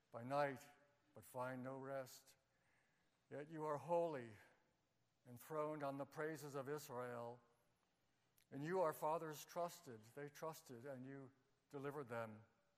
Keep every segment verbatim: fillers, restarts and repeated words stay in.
by night, but find no rest. Yet you are holy, enthroned on the praises of Israel. In you our fathers trusted. They trusted, and you delivered them.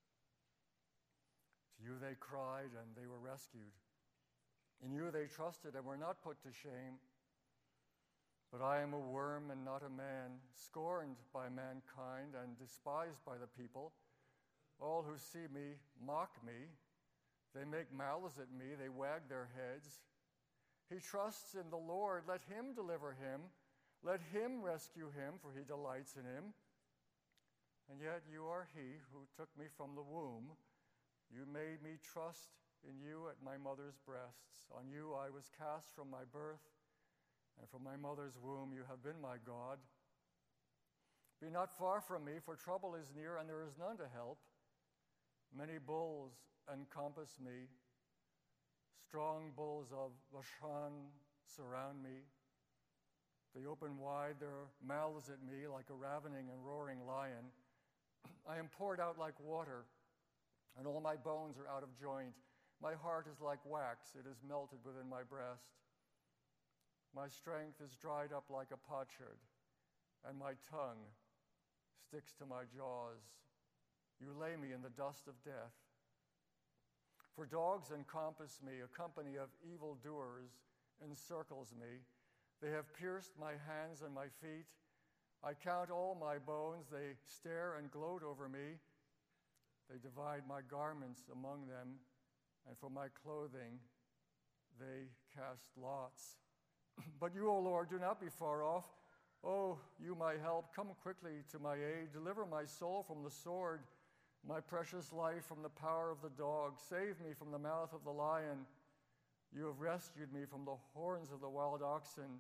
To you they cried, and they were rescued. In you they trusted and were not put to shame. But I am a worm and not a man, scorned by mankind and despised by the people. All who see me mock me. They make mouths at me. They wag their heads. He trusts in the Lord. Let him deliver him. Let him rescue him, for he delights in him. And yet you are he who took me from the womb. You made me trust in you at my mother's breasts. On you I was cast from my birth, and from my mother's womb you have been my God. Be not far from me, for trouble is near, and there is none to help. Many bulls encompass me. Strong bulls of Bashan surround me. They open wide their mouths at me like a ravening and roaring lion. I am poured out like water, and all my bones are out of joint. My heart is like wax, it is melted within my breast. My strength is dried up like a potsherd, and my tongue sticks to my jaws. You lay me in the dust of death. For dogs encompass me, a company of evildoers encircles me. They have pierced my hands and my feet. I count all my bones. They stare and gloat over me. They divide my garments among them, and for my clothing they cast lots. But you, O Lord, do not be far off. Oh, you my help, come quickly to my aid. Deliver my soul from the sword, my precious life from the power of the dog. Save me from the mouth of the lion. You have rescued me from the horns of the wild oxen.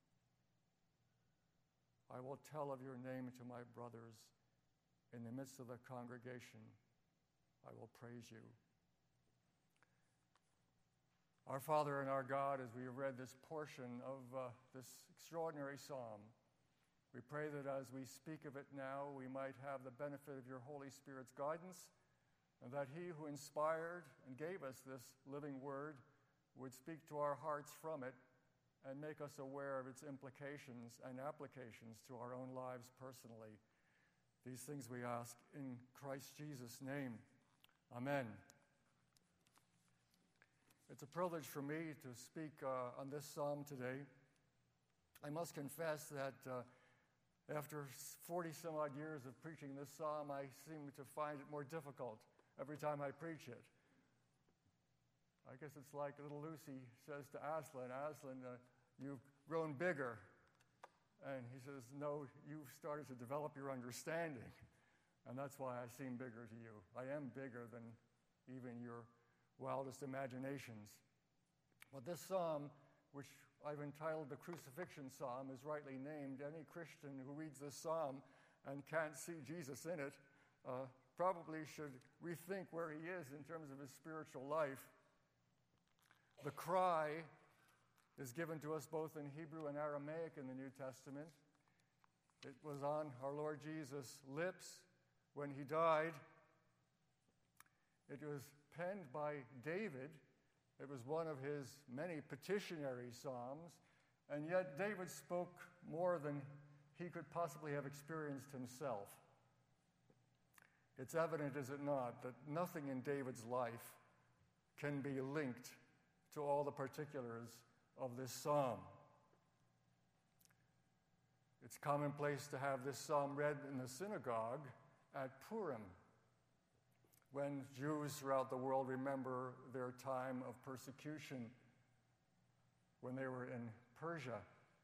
I will tell of your name to my brothers. In the midst of the congregation, I will praise you. Our Father and our God, as we have read this portion of uh, this extraordinary psalm, we pray that as we speak of it now, we might have the benefit of your Holy Spirit's guidance, and that he who inspired and gave us this living word would speak to our hearts from it and make us aware of its implications and applications to our own lives personally. These things we ask in Christ Jesus' name. Amen. It's a privilege for me to speak uh, on this psalm today. I must confess that uh, after forty some odd years of preaching this psalm, I seem to find it more difficult every time I preach it. I guess it's like little Lucy says to Aslan, Aslan, uh, you've grown bigger. And he says, no, you've started to develop your understanding. And that's why I seem bigger to you. I am bigger than even your wildest imaginations. But this psalm, which I've entitled the Crucifixion Psalm, is rightly named. Any Christian who reads this psalm and can't see Jesus in it uh, probably should rethink where he is in terms of his spiritual life. The cry is given to us both in Hebrew and Aramaic in the New Testament. It was on our Lord Jesus' lips when he died. It was penned by David. It was one of his many petitionary psalms, and yet David spoke more than he could possibly have experienced himself. It's evident, is it not, that nothing in David's life can be linked to all the particulars of this psalm. It's commonplace to have this psalm read in the synagogue at Purim, when Jews throughout the world remember their time of persecution when they were in Persia.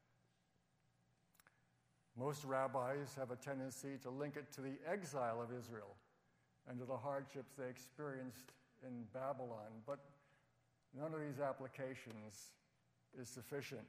Most rabbis have a tendency to link it to the exile of Israel and to the hardships they experienced in Babylon, but none of these applications is sufficient.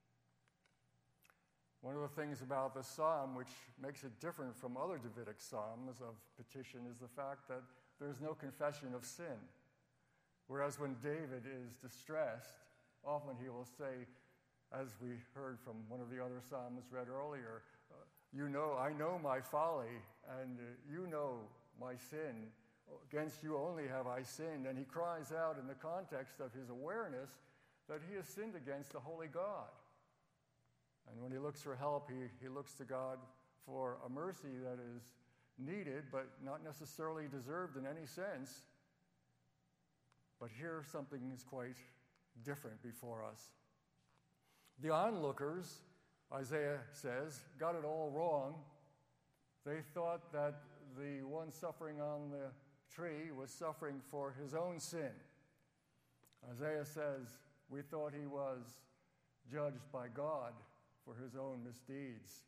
One of the things about the psalm which makes it different from other Davidic psalms of petition is the fact that there's no confession of sin. Whereas when David is distressed, often he will say, as we heard from one of the other psalms read earlier, uh, you know, I know my folly, and uh, you know my sin. against you only have I sinned. And he cries out in the context of his awareness that he has sinned against the holy God. And when he looks for help, he, he looks to God for a mercy that is needed, but not necessarily deserved in any sense. But here something is quite different before us. The onlookers, Isaiah says, got it all wrong. They thought that the one suffering on the tree was suffering for his own sin. Isaiah says, we thought he was judged by God for his own misdeeds.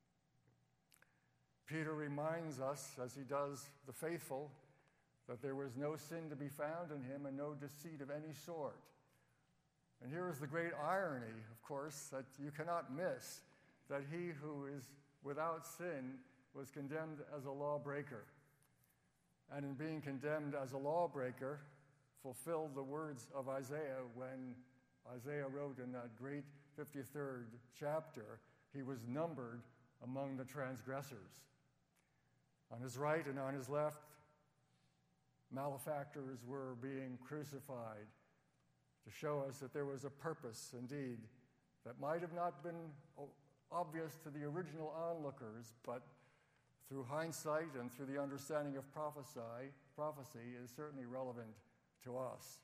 Peter reminds us, as he does the faithful, that there was no sin to be found in him and no deceit of any sort. And here is the great irony, of course, that you cannot miss, that he who is without sin was condemned as a lawbreaker. And in being condemned as a lawbreaker, fulfilled the words of Isaiah when Isaiah wrote in that great fifty-third chapter, he was numbered among the transgressors. On his right and on his left, malefactors were being crucified to show us that there was a purpose, indeed, that might have not been obvious to the original onlookers, but through hindsight and through the understanding of prophesy, prophecy is certainly relevant to us.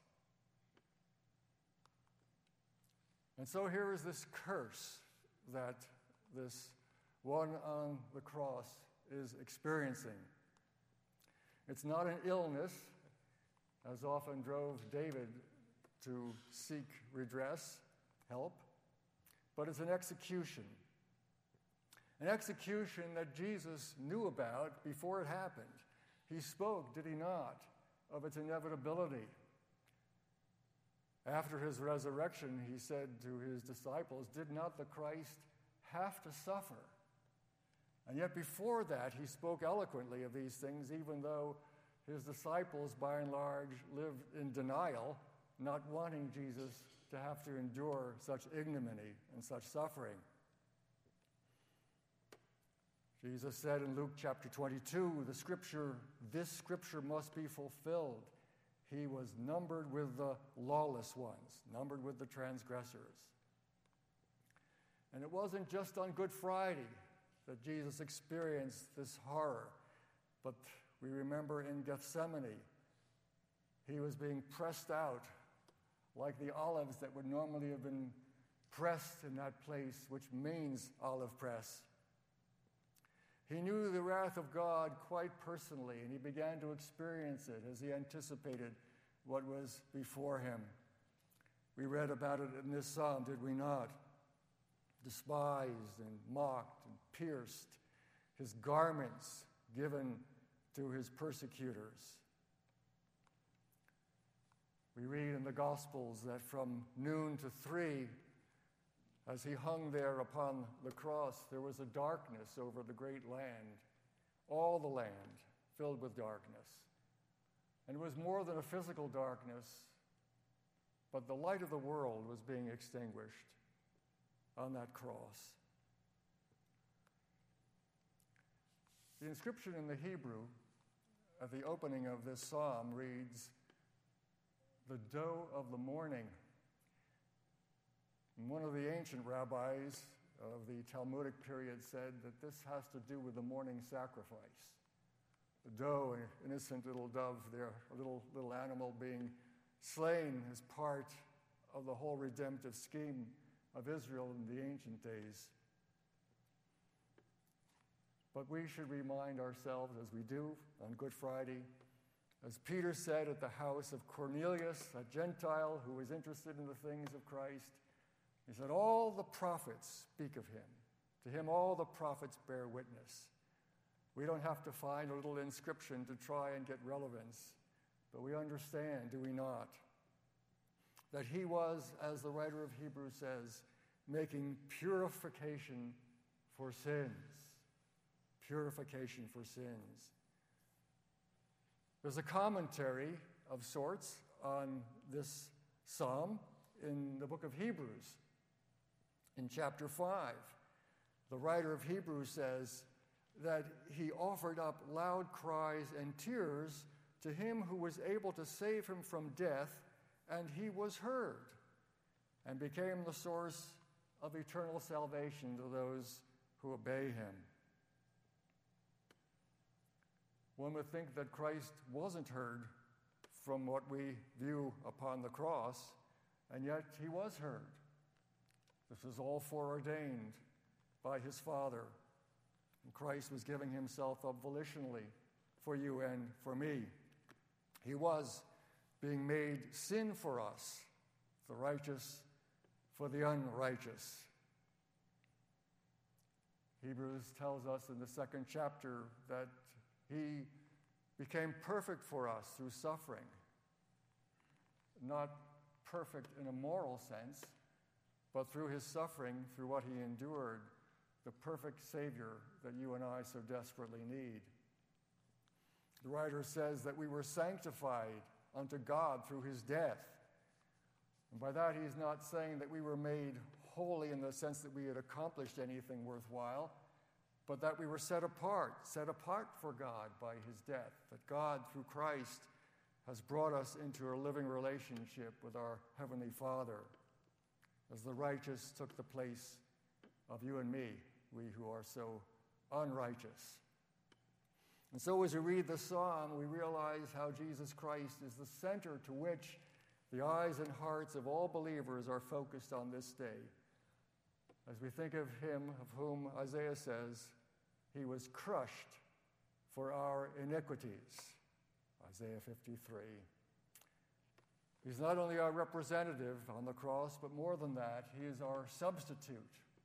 And so here is this curse that this one on the cross is experiencing. It's not an illness, as often drove David to seek redress, help, but it's an execution. An execution that Jesus knew about before it happened. He spoke, did he not, of its inevitability. After his resurrection, he said to his disciples, did not the Christ have to suffer? And yet before that, he spoke eloquently of these things, even though his disciples, by and large, lived in denial, not wanting Jesus to have to endure such ignominy and such suffering. Jesus said in Luke chapter twenty-two, the scripture, this scripture must be fulfilled. He was numbered with the lawless ones, numbered with the transgressors. And it wasn't just on Good Friday that Jesus experienced this horror, but we remember in Gethsemane, he was being pressed out like the olives that would normally have been pressed in that place, which means olive press. He knew the wrath of God quite personally, and he began to experience it as he anticipated what was before him. We read about it in this psalm, did we not? Despised and mocked and pierced, his garments given to his persecutors. We read in the Gospels that from noon to three, as he hung there upon the cross, there was a darkness over the great land, all the land filled with darkness. And it was more than a physical darkness, but the light of the world was being extinguished on that cross. The inscription in the Hebrew at the opening of this psalm reads, "The doe of the morning." And one of the ancient rabbis of the Talmudic period said that this has to do with the morning sacrifice. The doe, an innocent little dove there, a little, little animal being slain as part of the whole redemptive scheme of Israel in the ancient days. But we should remind ourselves, as we do on Good Friday, as Peter said at the house of Cornelius, a Gentile who was interested in the things of Christ, he said, all the prophets speak of him. To him all the prophets bear witness. We don't have to find a little inscription to try and get relevance, but we understand, do we not, that he was, as the writer of Hebrews says, making purification for sins. Purification for sins. There's a commentary of sorts on this psalm in the book of Hebrews. In chapter five, the writer of Hebrews says that he offered up loud cries and tears to him who was able to save him from death, and he was heard, and became the source of eternal salvation to those who obey him. One would think that Christ wasn't heard from what we view upon the cross, and yet he was heard. This was all foreordained by his Father, and Christ was giving himself up volitionally for you and for me. He was being made sin for us, the righteous for the unrighteous. Hebrews tells us in the second chapter that he became perfect for us through suffering. Not perfect in a moral sense, but through his suffering, through what he endured, the perfect Savior that you and I so desperately need. The writer says that we were sanctified unto God through his death. And by that, he's not saying that we were made holy in the sense that we had accomplished anything worthwhile, but that we were set apart, set apart for God by his death, that God, through Christ, has brought us into a living relationship with our Heavenly Father, as the righteous took the place of you and me, we who are so unrighteous. And so as we read the psalm, we realize how Jesus Christ is the center to which the eyes and hearts of all believers are focused on this day. As we think of him of whom Isaiah says, he was crushed for our iniquities, Isaiah fifty-three. He's not only our representative on the cross, but more than that, he is our substitute.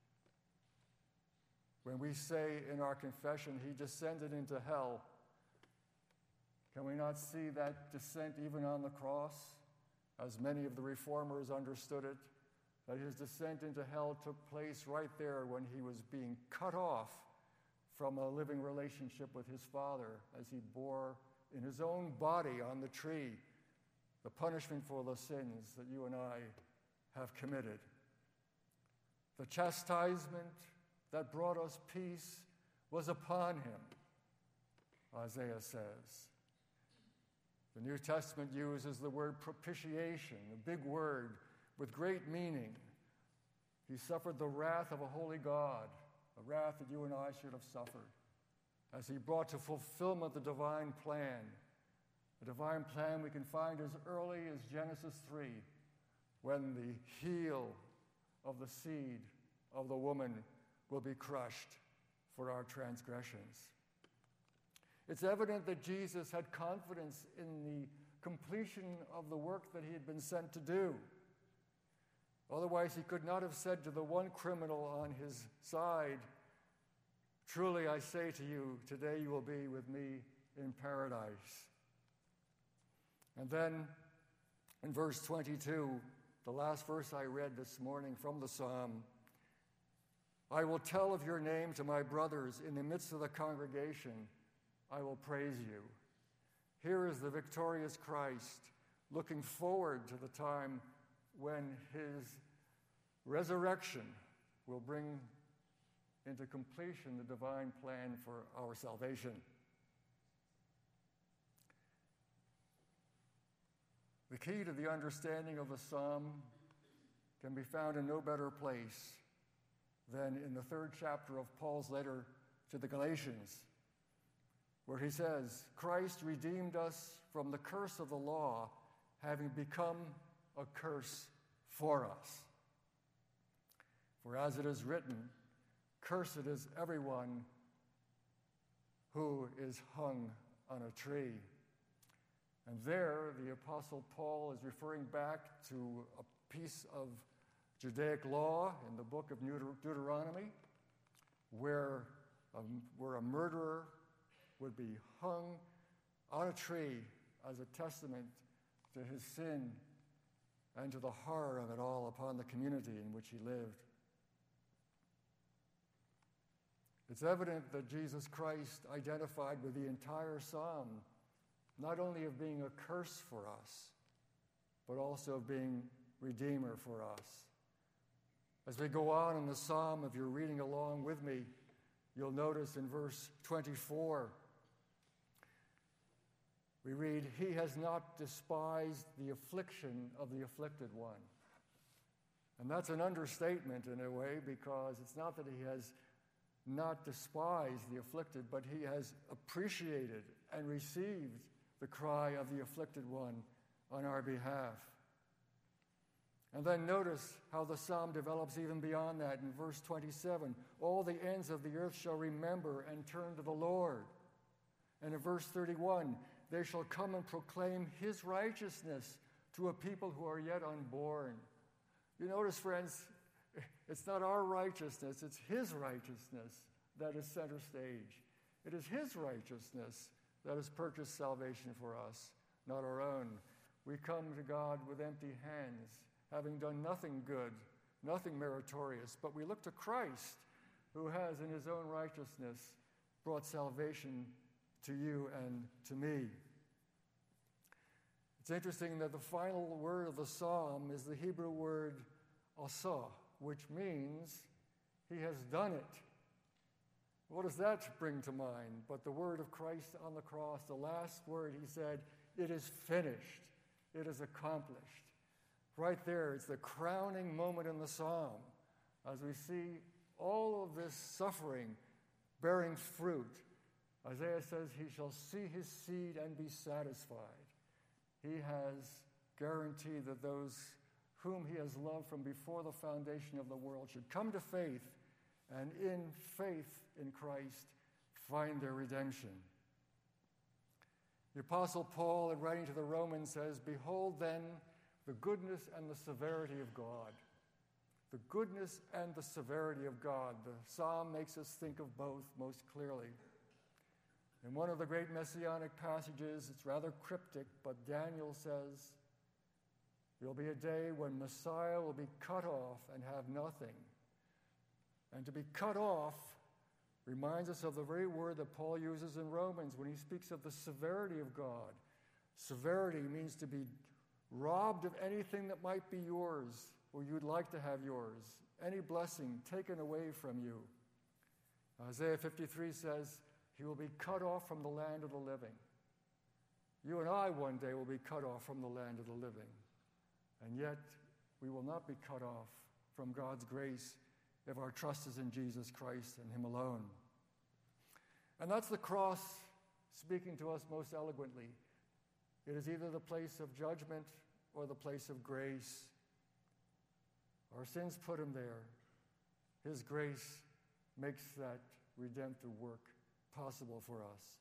When we say in our confession, he descended into hell, can we not see that descent even on the cross, as many of the reformers understood it, that his descent into hell took place right there when he was being cut off from a living relationship with his Father, as he bore in his own body on the tree the punishment for the sins that you and I have committed. The chastisement that brought us peace was upon him, Isaiah says. The New Testament uses the word propitiation, a big word with great meaning. He suffered the wrath of a holy God, a wrath that you and I should have suffered, as he brought to fulfillment the divine plan. A divine plan we can find as early as Genesis three, when the heel of the seed of the woman will be crushed for our transgressions. It's evident that Jesus had confidence in the completion of the work that he had been sent to do. Otherwise, he could not have said to the one criminal on his side, "Truly I say to you, today you will be with me in paradise." And then in verse twenty-two, the last verse I read this morning from the psalm, "I will tell of your name to my brothers. In the midst of the congregation, I will praise you." Here is the victorious Christ looking forward to the time when his resurrection will bring into completion the divine plan for our salvation. The key to the understanding of the psalm can be found in no better place than in the third chapter of Paul's letter to the Galatians, where he says, "Christ redeemed us from the curse of the law, having become a curse for us. For as it is written, cursed is everyone who is hung on a tree." And there, the Apostle Paul is referring back to a piece of Judaic law in the book of Deuteronomy, where a, where a murderer would be hung on a tree as a testament to his sin and to the horror of it all upon the community in which he lived. It's evident that Jesus Christ identified with the entire psalm, not only of being a curse for us, but also of being Redeemer for us. As we go on in the psalm, if you're reading along with me, you'll notice in verse twenty-four, We read, "He has not despised the affliction of the afflicted one." And that's an understatement in a way, because it's not that he has not despised the afflicted, but he has appreciated and received the cry of the afflicted one on our behalf. And then notice how the psalm develops even beyond that in verse twenty-seven. "All the ends of the earth shall remember and turn to the Lord." And in verse thirty-one, "They shall come and proclaim his righteousness to a people who are yet unborn." You notice, friends, it's not our righteousness, it's his righteousness that is center stage. It is his righteousness that has purchased salvation for us, not our own. We come to God with empty hands, having done nothing good, nothing meritorious, but we look to Christ, who has in his own righteousness brought salvation to you and to me. It's interesting that the final word of the psalm is the Hebrew word asa, which means he has done it. What does that bring to mind? But the word of Christ on the cross, the last word, he said, "It is finished. It is accomplished." Right there, it's the crowning moment in the psalm as we see all of this suffering bearing fruit. Isaiah says he shall see his seed and be satisfied. He has guaranteed that those whom he has loved from before the foundation of the world should come to faith, and in faith in Christ find their redemption. The Apostle Paul, in writing to the Romans, says, "Behold then the goodness and the severity of God." The goodness and the severity of God. The psalm makes us think of both most clearly. In one of the great messianic passages, it's rather cryptic, but Daniel says, there'll be a day when Messiah will be cut off and have nothing. And to be cut off reminds us of the very word that Paul uses in Romans when he speaks of the severity of God. Severity means to be robbed of anything that might be yours or you'd like to have yours, any blessing taken away from you. Isaiah fifty-three says, he will be cut off from the land of the living. You and I one day will be cut off from the land of the living. And yet, we will not be cut off from God's grace if our trust is in Jesus Christ and him alone. And that's the cross speaking to us most eloquently. It is either the place of judgment or the place of grace. Our sins put him there. His grace makes that redemptive work possible for us.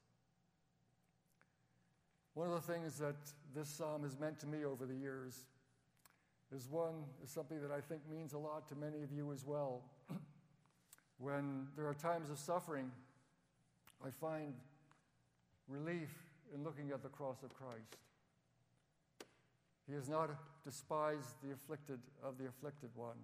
One of the things that this psalm has meant to me over the years is one is something that I think means a lot to many of you as well. When there are times of suffering, I find relief in looking at the cross of Christ. He has not despised the afflicted of the afflicted one.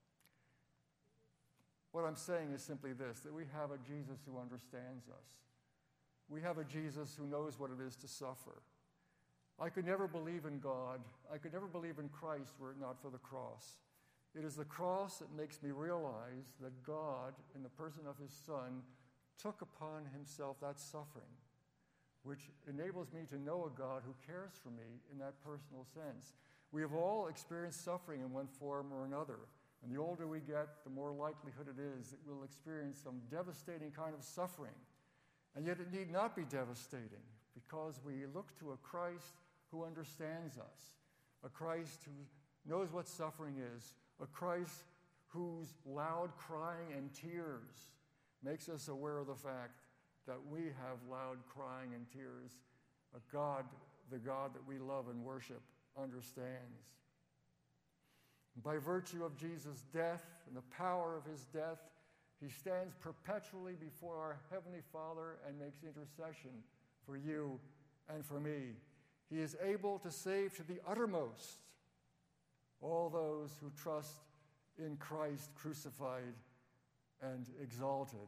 What I'm saying is simply this, that we have a Jesus who understands us. We have a Jesus who knows what it is to suffer. I could never believe in God. I could never believe in Christ were it not for the cross. It is the cross that makes me realize that God, in the person of his Son, took upon himself that suffering, which enables me to know a God who cares for me in that personal sense. We have all experienced suffering in one form or another. And the older we get, the more likelihood it is that we'll experience some devastating kind of suffering. And yet it need not be devastating, because we look to a Christ who understands us, a Christ who knows what suffering is, a Christ whose loud crying and tears makes us aware of the fact that we have loud crying and tears. A God, the God that we love and worship, understands. By virtue of Jesus' death and the power of his death, he stands perpetually before our Heavenly Father and makes intercession for you and for me. He is able to save to the uttermost all those who trust in Christ crucified and exalted.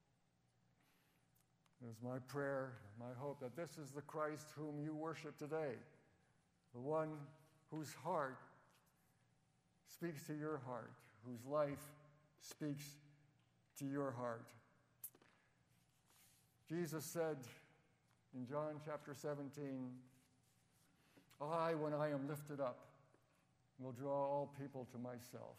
It is my prayer, my hope, that this is the Christ whom you worship today, the one whose heart speaks to your heart, whose life speaks to your heart. Jesus said in John chapter seventeen, I, when I am lifted up, will draw all people to myself.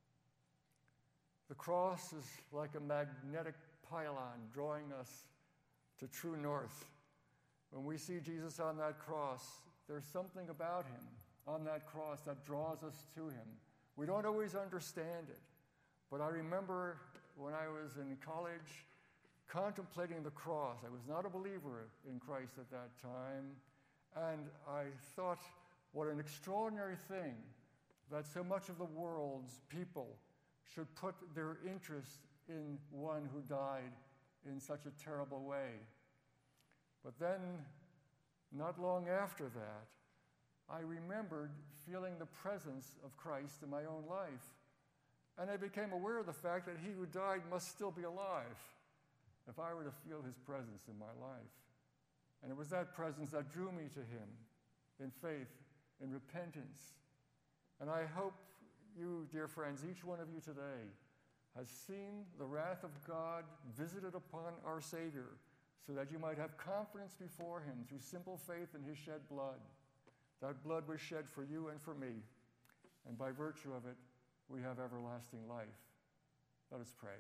The cross is like a magnetic pylon drawing us to true north. When we see Jesus on that cross, there's something about him on that cross that draws us to him. We don't always understand it, but I remember when I was in college contemplating the cross. I was not a believer in Christ at that time, and I thought, what an extraordinary thing that so much of the world's people should put their interest in one who died in such a terrible way. But then, not long after that, I remembered feeling the presence of Christ in my own life. And I became aware of the fact that he who died must still be alive if I were to feel his presence in my life. And it was that presence that drew me to him in faith, in repentance. And I hope you, dear friends, each one of you today has seen the wrath of God visited upon our Savior so that you might have confidence before him through simple faith in his shed blood. That blood was shed for you and for me, and by virtue of it, we have everlasting life. Let us pray.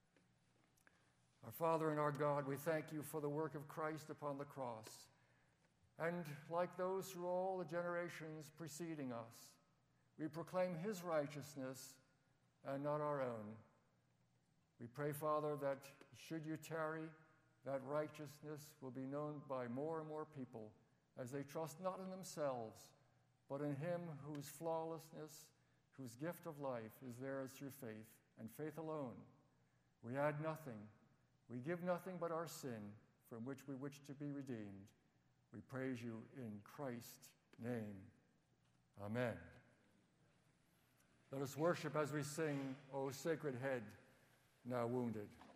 Our Father and our God, we thank you for the work of Christ upon the cross. And like those through all the generations preceding us, we proclaim his righteousness and not our own. We pray, Father, that should you tarry, that righteousness will be known by more and more people as they trust not in themselves, but in him whose flawlessness, whose gift of life is theirs through faith, and faith alone. We add nothing. We give nothing but our sin, from which we wish to be redeemed. We praise you in Christ's name. Amen. Let us worship as we sing, O Sacred Head, now wounded.